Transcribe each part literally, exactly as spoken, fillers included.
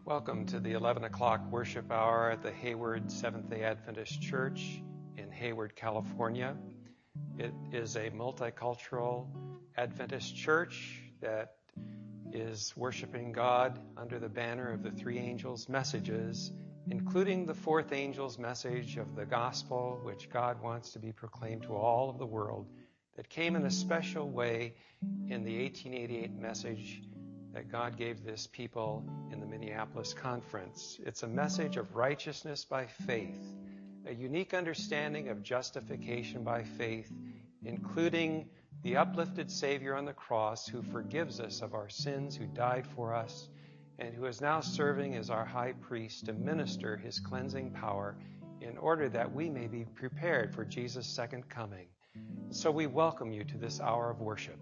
Welcome to the eleven o'clock worship hour at the Hayward Seventh-day Adventist Church in Hayward, California. It is a multicultural Adventist church that is worshiping God under the banner of the three angels' messages, including the fourth angel's message of the gospel, which God wants to be proclaimed to all of the world, that came in a special way in the eighteen eighty-eight message that God gave this people in the Minneapolis conference. It's a message of righteousness by faith, a unique understanding of justification by faith, including the uplifted Savior on the cross who forgives us of our sins, who died for us, and who is now serving as our high priest to minister his cleansing power in order that we may be prepared for Jesus' second coming. So we welcome you to this hour of worship.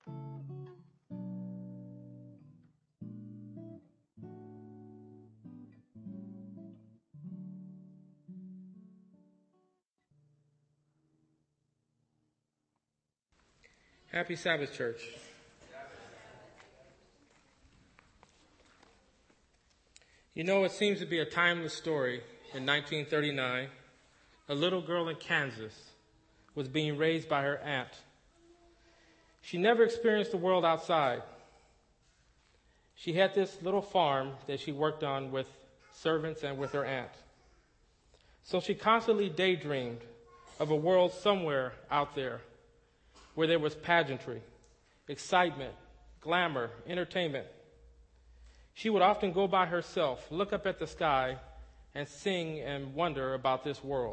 Happy Sabbath, church. You know, it seems to be a timeless story. In nineteen thirty-nine, a little girl in Kansas was being raised by her aunt. She never experienced the world outside. She had this little farm that she worked on with servants and with her aunt. So she constantly daydreamed of a world somewhere out there, where there was pageantry, excitement, glamour, entertainment. She would often go by herself, look up at the sky, and sing and wonder about this world.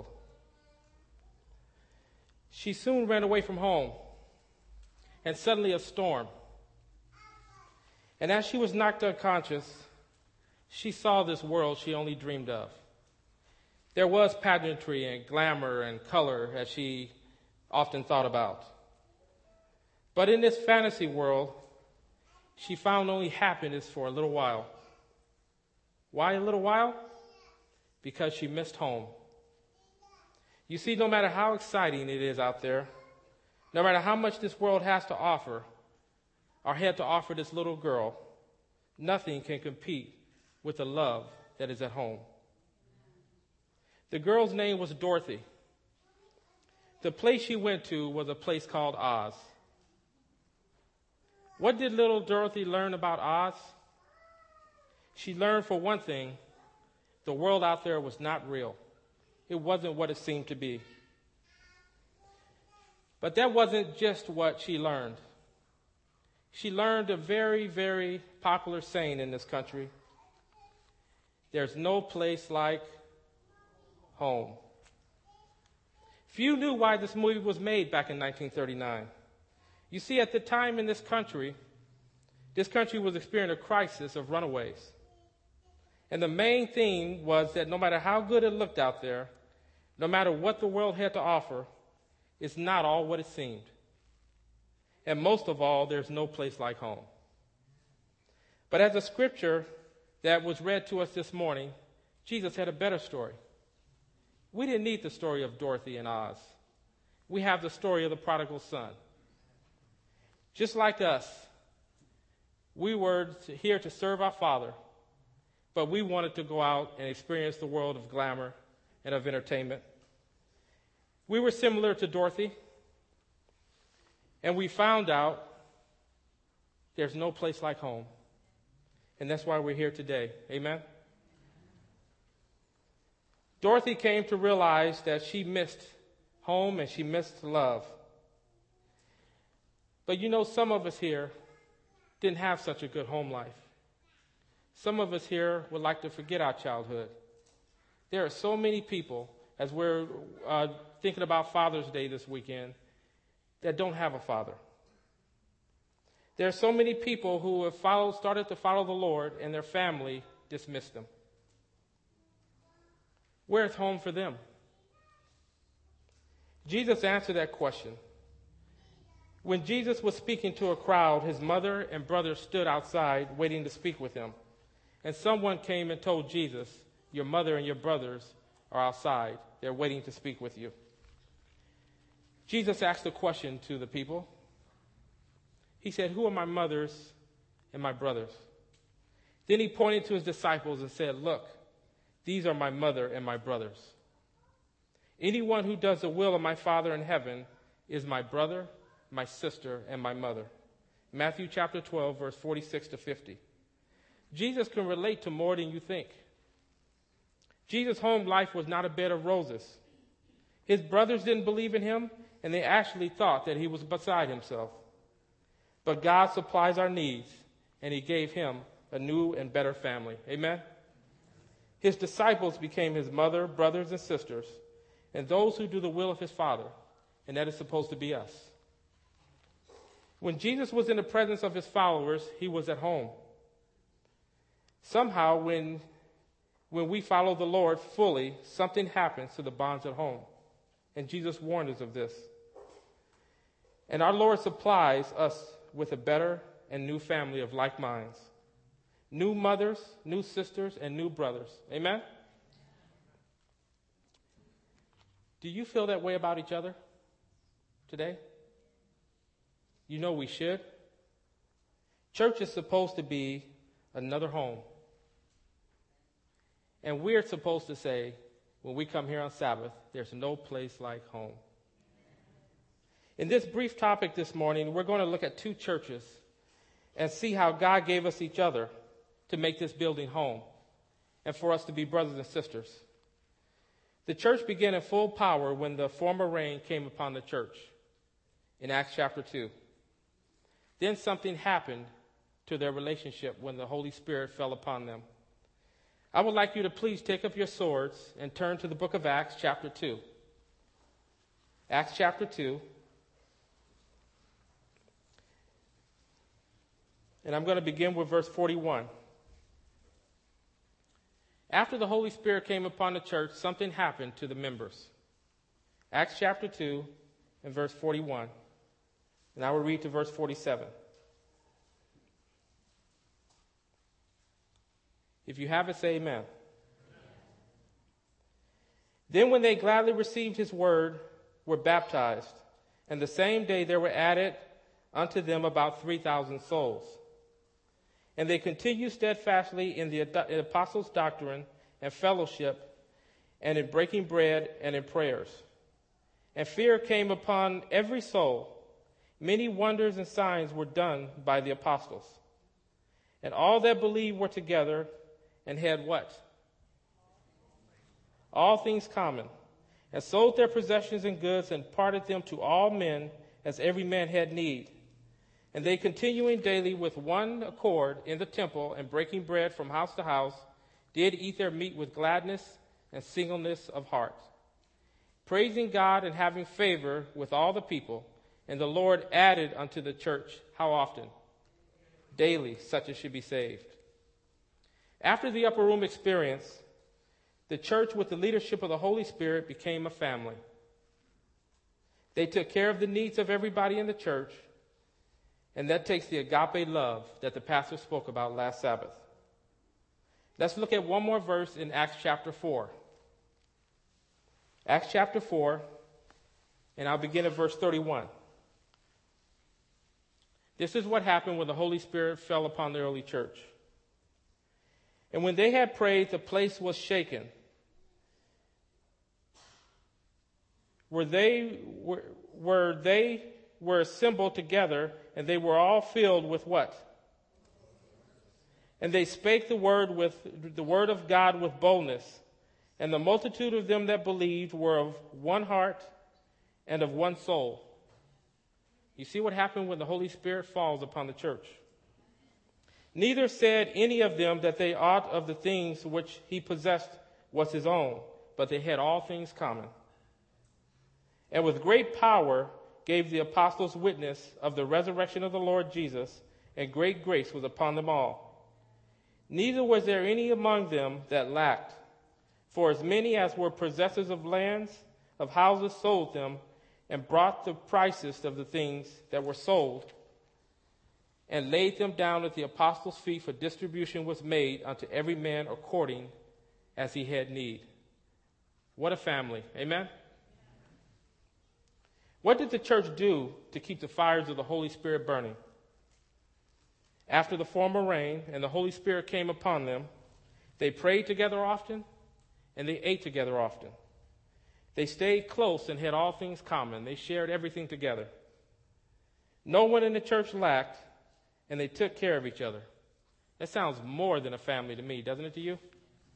She soon ran away from home, and suddenly a storm. And as she was knocked unconscious, she saw this world she only dreamed of. There was pageantry and glamour and color, as she often thought about. But in this fantasy world, she found only happiness for a little while. Why a little while? Because she missed home. You see, no matter how exciting it is out there, no matter how much this world has to offer, or had to offer this little girl, nothing can compete with the love that is at home. The girl's name was Dorothy. The place she went to was a place called Oz. What did little Dorothy learn about Oz? She learned, for one thing, the world out there was not real. It wasn't what it seemed to be. But that wasn't just what she learned. She learned a very, very popular saying in this country: there's no place like home. Few knew why this movie was made back in nineteen thirty-nine. You see, at the time in this country, this country was experiencing a crisis of runaways. And the main thing was that no matter how good it looked out there, no matter what the world had to offer, it's not all what it seemed. And most of all, there's no place like home. But as a scripture that was read to us this morning, Jesus had a better story. We didn't need the story of Dorothy and Oz. We have the story of the prodigal son. Just like us, we were here to serve our Father, but we wanted to go out and experience the world of glamour and of entertainment. We were similar to Dorothy, and we found out there's no place like home. And that's why we're here today. Amen? Dorothy came to realize that she missed home and she missed love. But you know, some of us here didn't have such a good home life. Some of us here would like to forget our childhood. There are so many people, as we're uh, thinking about Father's Day this weekend, that don't have a father. There are so many people who have followed, started to follow the Lord, and their family dismissed them. Where's home for them? Jesus answered that question. When Jesus was speaking to a crowd, his mother and brother stood outside waiting to speak with him. And someone came and told Jesus, your mother and your brothers are outside. They're waiting to speak with you. Jesus asked a question to the people. He said, who are my mothers and my brothers? Then he pointed to his disciples and said, "Look, these are my mother and my brothers. Anyone who does the will of my Father in heaven is my brother, my sister, and my mother." Matthew chapter twelve, verse forty-six to fifty. Jesus can relate to more than you think. Jesus' home life was not a bed of roses. His brothers didn't believe in him, and they actually thought that he was beside himself. But God supplies our needs, and he gave him a new and better family. Amen? His disciples became his mother, brothers, and sisters, and those who do the will of his Father, and that is supposed to be us. When Jesus was in the presence of his followers, he was at home. Somehow, when, when we follow the Lord fully, something happens to the bonds at home. And Jesus warned us of this. And our Lord supplies us with a better and new family of like minds. New mothers, new sisters, and new brothers. Amen? Do you feel that way about each other today? You know we should. Church is supposed to be another home. And we're supposed to say, when we come here on Sabbath, there's no place like home. In this brief topic this morning, we're going to look at two churches and see how God gave us each other to make this building home and for us to be brothers and sisters. The church began in full power when the former rain came upon the church in Acts chapter two. Then something happened to their relationship when the Holy Spirit fell upon them. I would like you to please take up your swords and turn to the book of Acts chapter two. Acts chapter two. And I'm going to begin with verse forty-one. After the Holy Spirit came upon the church, something happened to the members. Acts chapter two and verse forty-one. And I will read to verse forty-seven. If you have it, say amen. Amen. Then when they gladly received his word, were baptized, and the same day there were added unto them about three thousand souls. And they continued steadfastly in the apostles' doctrine and fellowship, and in breaking bread and in prayers. And fear came upon every soul. Many wonders and signs were done by the apostles. And all that believed were together and had what? All things common. And sold their possessions and goods and parted them to all men as every man had need. And they continuing daily with one accord in the temple and breaking bread from house to house, did eat their meat with gladness and singleness of heart, praising God and having favor with all the people. And the Lord added unto the church, how often? Daily, such as should be saved. After the upper room experience, the church with the leadership of the Holy Spirit became a family. They took care of the needs of everybody in the church, and that takes the agape love that the pastor spoke about last Sabbath. Let's look at one more verse in Acts chapter four. Acts chapter four, and I'll begin at verse thirty-one. This is what happened when the Holy Spirit fell upon the early church. And when they had prayed, the place was shaken. Where they were, where they were assembled together, and they were all filled with what? And they spake the word with the word of God with boldness. And the multitude of them that believed were of one heart and of one soul. You see what happened when the Holy Spirit falls upon the church. Neither said any of them that they ought of the things which he possessed was his own, but they had all things common. And with great power gave the apostles witness of the resurrection of the Lord Jesus, and great grace was upon them all. Neither was there any among them that lacked, for as many as were possessors of lands, of houses, sold them, and brought the prices of the things that were sold, and laid them down at the apostles' feet, for distribution was made unto every man according as he had need. What a family. Amen? What did the church do to keep the fires of the Holy Spirit burning? After the former rain and the Holy Spirit came upon them, they prayed together often, and they ate together often. They stayed close and had all things common. They shared everything together. No one in the church lacked, and they took care of each other. That sounds more than a family to me, doesn't it to you?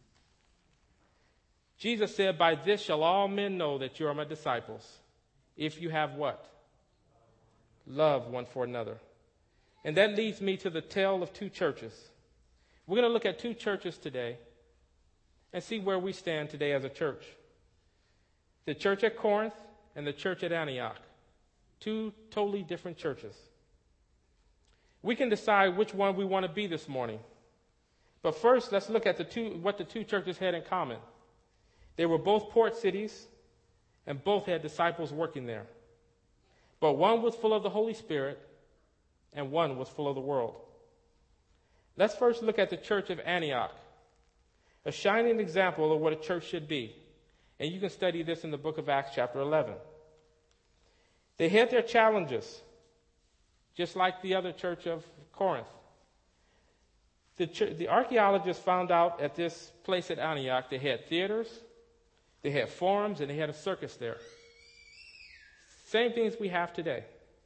Jesus said, "By this shall all men know that you are my disciples, if you have" what? Love one for another. And that leads me to the tale of two churches. We're going to look at two churches today and see where we stand today as a church. The church at Corinth and the church at Antioch. Two totally different churches. We can decide which one we want to be this morning. But first, let's look at the two, what the two churches had in common. They were both port cities, and both had disciples working there. But one was full of the Holy Spirit, and one was full of the world. Let's first look at the church of Antioch, a shining example of what a church should be. And you can study this in the book of Acts chapter eleven. They had their challenges, just like the other church of Corinth. The, ch- the archaeologists found out at this place at Antioch they had theaters, they had forums, and they had a circus there. Same things we have today.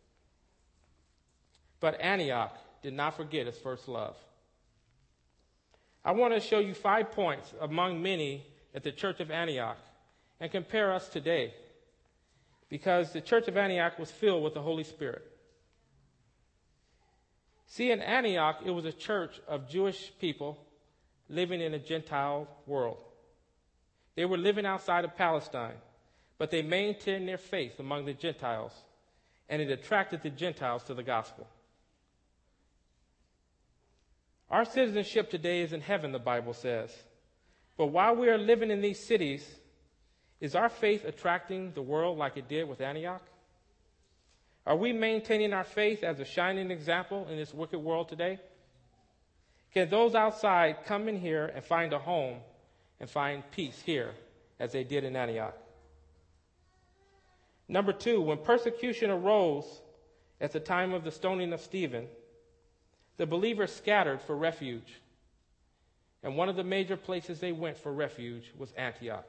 But Antioch did not forget its first love. I want to show you five points among many at the church of Antioch and compare us today, because the church of Antioch was filled with the Holy Spirit. See, in Antioch, it was a church of Jewish people living in a Gentile world. They were living outside of Palestine, but they maintained their faith among the Gentiles, and it attracted the Gentiles to the gospel. Our citizenship today is in heaven, the Bible says. But while we are living in these cities, is our faith attracting the world like it did with Antioch? Are we maintaining our faith as a shining example in this wicked world today? Can those outside come in here and find a home and find peace here as they did in Antioch? Number two, when persecution arose at the time of the stoning of Stephen, the believers scattered for refuge. And one of the major places they went for refuge was Antioch.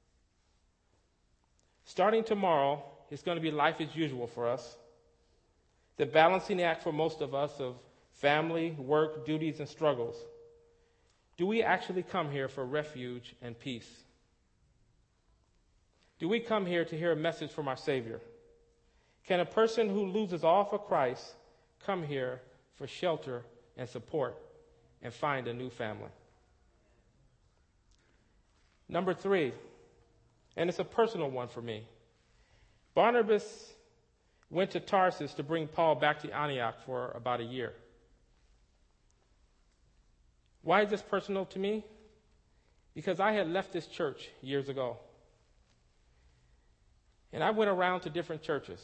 Starting tomorrow, it's going to be life as usual for us. The balancing act for most of us of family, work, duties, and struggles. Do we actually come here for refuge and peace? Do we come here to hear a message from our Savior? Can a person who loses all for Christ come here for shelter and support and find a new family? Number three, and it's a personal one for me. Barnabas went to Tarsus to bring Paul back to Antioch for about a year. Why is this personal to me? Because I had left this church years ago. And I went around to different churches.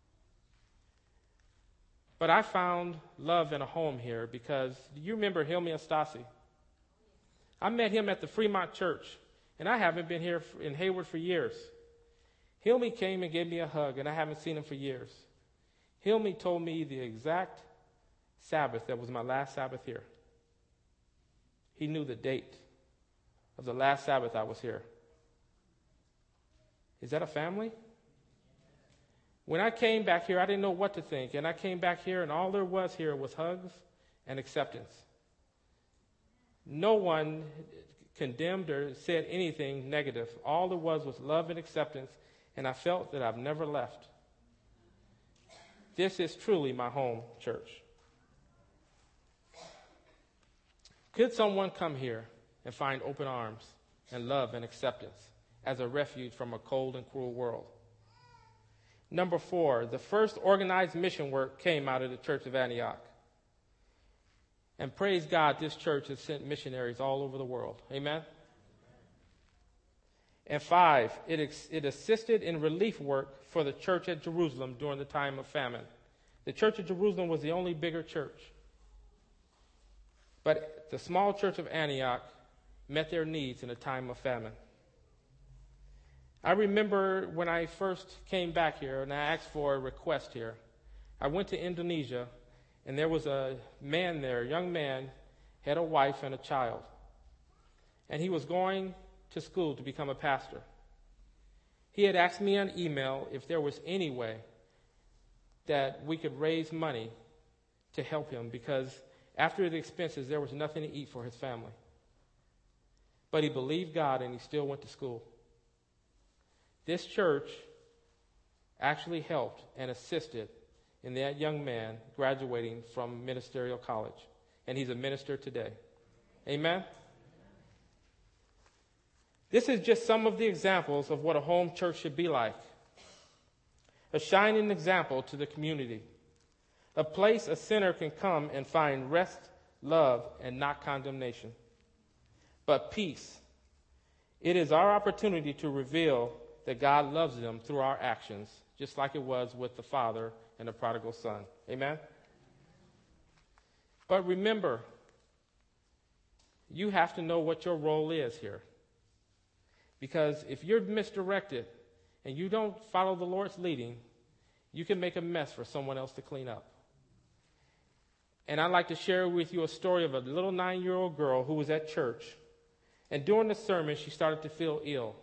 But I found love and a home here because, do you remember Hilmi Astasi? I met him at the Fremont Church, and I haven't been here in Hayward for years. Hilmi came and gave me a hug, and I haven't seen him for years. Hilmi told me the exact Sabbath that was my last Sabbath here. He knew the date of the last Sabbath I was here. Is that a family? When I came back here, I didn't know what to think. And I came back here, and all there was here was hugs and acceptance. No one condemned or said anything negative. All there was was love and acceptance, and I felt that I've never left. This is truly my home church. Could someone come here and find open arms and love and acceptance as a refuge from a cold and cruel world? Number four, the first organized mission work came out of the Church of Antioch. And praise God, this church has sent missionaries all over the world. Amen? And five, it, ex- it assisted in relief work for the church at Jerusalem during the time of famine. The church at Jerusalem was the only bigger church. But the small church of Antioch met their needs in a time of famine. I remember when I first came back here and I asked for a request here. I went to Indonesia And there was a man there, a young man, had a wife and a child. And he was going to school to become a pastor. He had asked me on email if there was any way that we could raise money to help him, because after the expenses, there was nothing to eat for his family. But he believed God, and he still went to school. This church actually helped and assisted in that young man graduating from ministerial college. And he's a minister today. Amen? This is just some of the examples of what a home church should be like. A shining example to the community. A place a sinner can come and find rest, love, and not condemnation, but peace. It is our opportunity to reveal that God loves them through our actions, just like it was with the father and the prodigal son. Amen? But remember, you have to know what your role is here. Because if you're misdirected and you don't follow the Lord's leading, you can make a mess for someone else to clean up. And I'd like to share with you a story of a little nine-year-old girl who was at church. And during the sermon, she started to feel ill.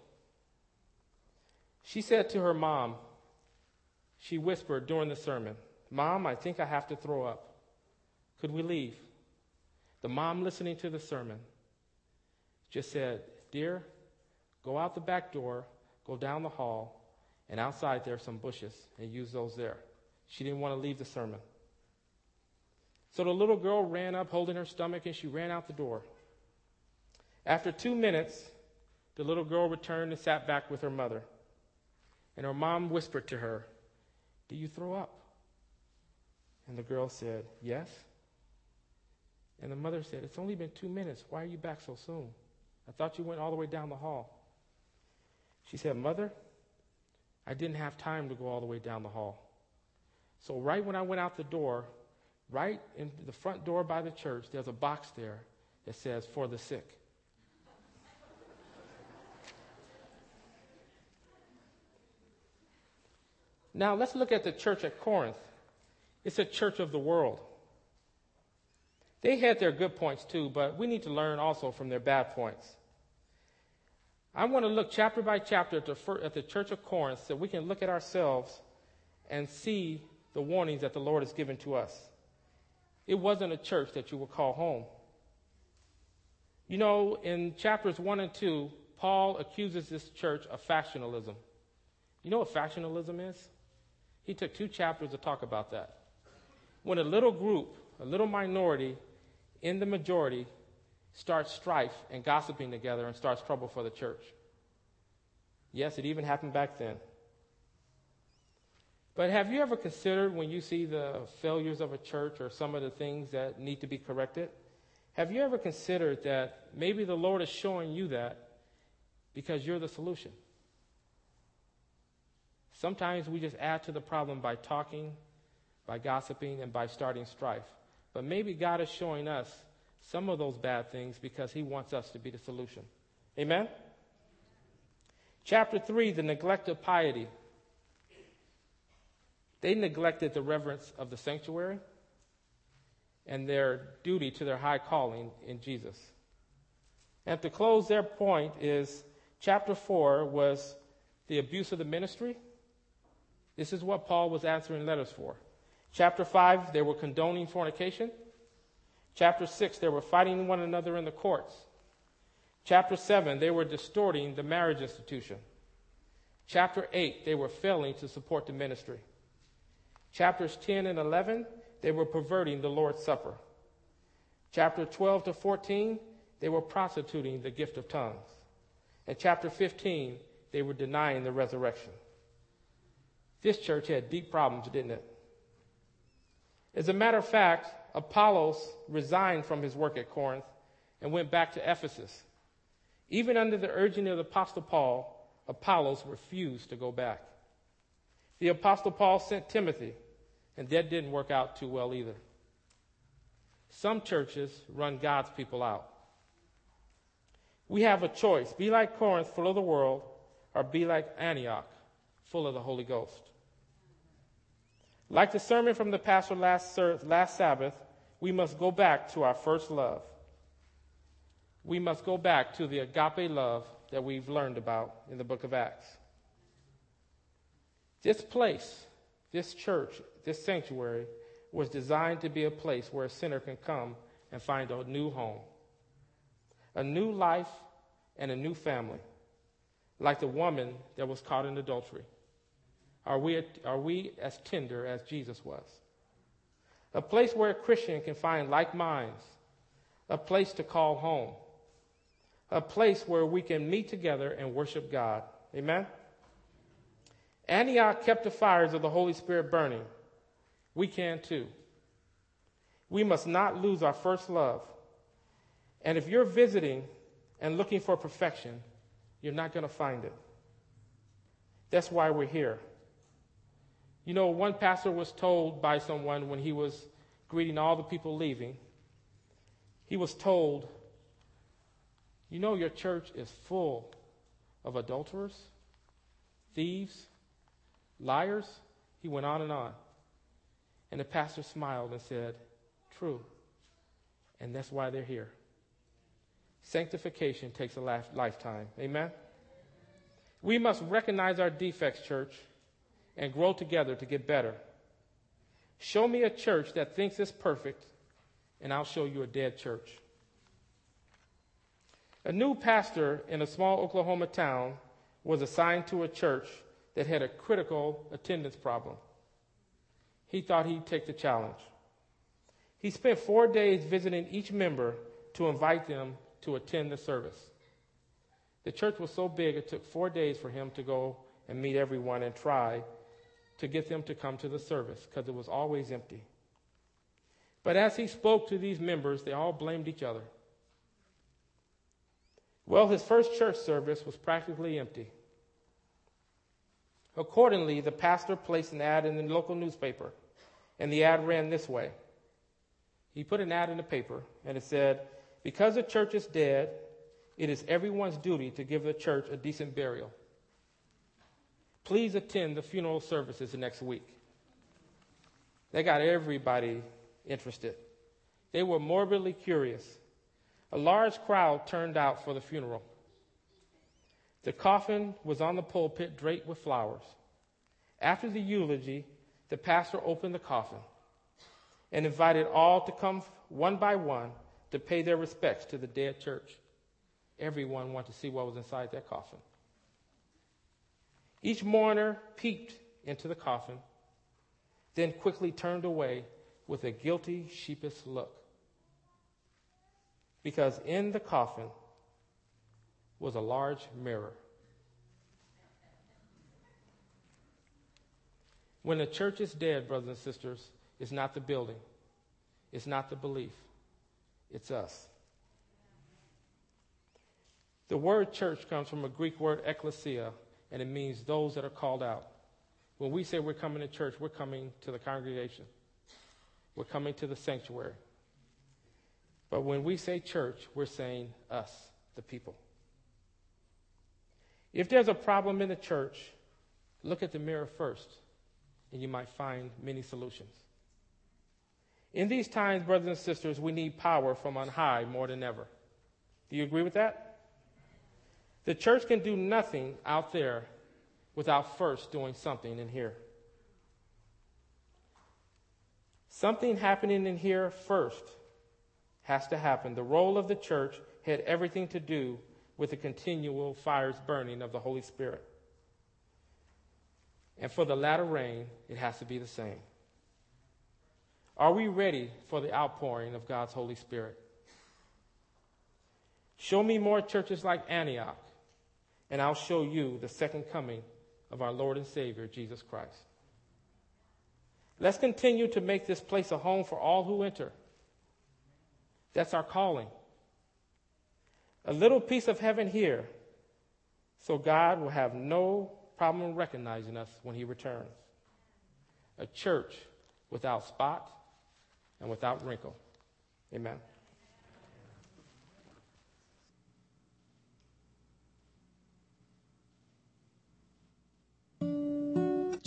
She said to her mom, she whispered during the sermon, "Mom, I think I have to throw up. Could we leave?" The mom, listening to the sermon, just said, "Dear, go out the back door, go down the hall, and outside there are some bushes, and use those there." She didn't want to leave the sermon. So the little girl ran up holding her stomach, and she ran out the door. After two minutes, the little girl returned and sat back with her mother. And her mom whispered to her, "Do you throw up?" And the girl said, "Yes." And the mother said, "It's only been two minutes. Why are you back so soon? I thought you went all the way down the hall." She said, "Mother, I didn't have time to go all the way down the hall. So right when I went out the door, right in the front door by the church, there's a box there that says, 'For the sick.'" Now let's look at the church at Corinth. It's a church of the world. They had their good points too, but we need to learn also from their bad points. I want to look chapter by chapter at the, at the church of Corinth so we can look at ourselves and see the warnings that the Lord has given to us. It wasn't a church that you would call home. You know, in chapters one and two, Paul accuses this church of factionalism. You know what factionalism is? He took two chapters to talk about that. When a little group, a little minority in the majority starts strife and gossiping together and starts trouble for the church. Yes, it even happened back then. But have you ever considered, when you see the failures of a church or some of the things that need to be corrected, have you ever considered that maybe the Lord is showing you that because you're the solution? Sometimes we just add to the problem by talking, by gossiping, and by starting strife. But maybe God is showing us some of those bad things because he wants us to be the solution. Amen? Chapter three, the neglect of piety. They neglected the reverence of the sanctuary and their duty to their high calling in Jesus. And to close their point is chapter four was the abuse of the ministry. This is what Paul was answering letters for. Chapter five, they were condoning fornication. Chapter six, they were fighting one another in the courts. Chapter seven, they were distorting the marriage institution. Chapter eight, they were failing to support the ministry. Chapters ten and eleven, they were perverting the Lord's Supper. Chapter twelve to fourteen, they were prostituting the gift of tongues. And chapter fifteen, they were denying the resurrection. This church had deep problems, didn't it? As a matter of fact, Apollos resigned from his work at Corinth and went back to Ephesus. Even under the urging of the Apostle Paul, Apollos refused to go back. The Apostle Paul sent Timothy, and that didn't work out too well either. Some churches run God's people out. We have a choice. Be like Corinth, full of the world, or be like Antioch, full of the Holy Ghost. Like the sermon from the pastor last, last Sabbath, we must go back to our first love. We must go back to the agape love that we've learned about in the book of Acts. This place, this church, this sanctuary was designed to be a place where a sinner can come and find a new home, a new life, and a new family, like the woman that was caught in adultery. Are we, are we as tender as Jesus was? A place where a Christian can find like minds, a place to call home, a place where we can meet together and worship God. Amen? Antioch kept the fires of the Holy Spirit burning. We can too. We must not lose our first love. And if you're visiting and looking for perfection, you're not going to find it. That's why we're here. You know, one pastor was told by someone when he was greeting all the people leaving, he was told, you know, your church is full of adulterers, thieves, liars. He went on and on. And the pastor smiled and said, true. And that's why they're here. Sanctification takes a life, lifetime. Amen? We must recognize our defects, church, and grow together to get better. Show me a church that thinks it's perfect, and I'll show you a dead church. A new pastor in a small Oklahoma town was assigned to a church that had a critical attendance problem. He thought he'd take the challenge. He spent four days visiting each member to invite them to attend the service. The church was so big it took four days for him to go and meet everyone and try to get them to come to the service because it was always empty. But as he spoke to these members, they all blamed each other. Well, his first church service was practically empty. Accordingly, the pastor placed an ad in the local newspaper, and the ad ran this way. He put an ad in the paper, and it said, because the church is dead, it is everyone's duty to give the church a decent burial. Please attend the funeral services next week. They got everybody interested. They were morbidly curious. A large crowd turned out for the funeral. The coffin was on the pulpit draped with flowers. After the eulogy, the pastor opened the coffin and invited all to come one by one to pay their respects to the dead church. Everyone wanted to see what was inside that coffin. Each mourner peeked into the coffin, then quickly turned away with a guilty, sheepish look. Because in the coffin was a large mirror. When the church is dead, brothers and sisters, it's not the building. It's not the belief. It's us. The word church comes from a Greek word ekklesia, and it means those that are called out. When we say we're coming to church, we're coming to the congregation. We're coming to the sanctuary. But when we say church, we're saying us, the people. If there's a problem in the church, look at the mirror first, and you might find many solutions. In these times, brothers and sisters, we need power from on high more than ever. Do you agree with that? The church can do nothing out there without first doing something in here. Something happening in here first has to happen. The role of the church had everything to do with the continual fires burning of the Holy Spirit. And for the latter rain, it has to be the same. Are we ready for the outpouring of God's Holy Spirit? Show me more churches like Antioch, and I'll show you the second coming of our Lord and Savior, Jesus Christ. Let's continue to make this place a home for all who enter. That's our calling. A little piece of heaven here, so God will have no problem recognizing us when he returns. A church without spot and without wrinkle. Amen.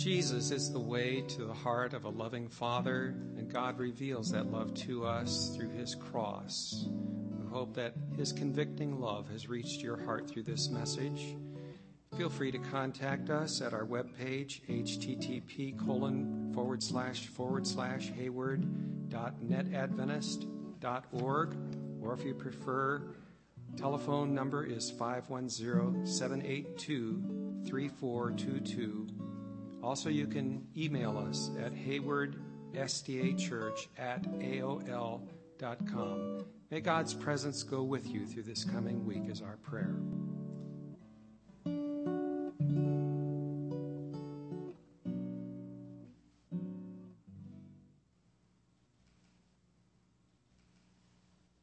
Jesus is the way to the heart of a loving Father, and God reveals that love to us through his cross. We hope that his convicting love has reached your heart through this message. Feel free to contact us at our webpage, http colon forward slash forward slash hayward dot netadventist dot org, or if you prefer, telephone number is five one zero, seven eight two, three four two two. Also, you can email us at haywardsdachurch at A O L dot com. May God's presence go with you through this coming week is our prayer.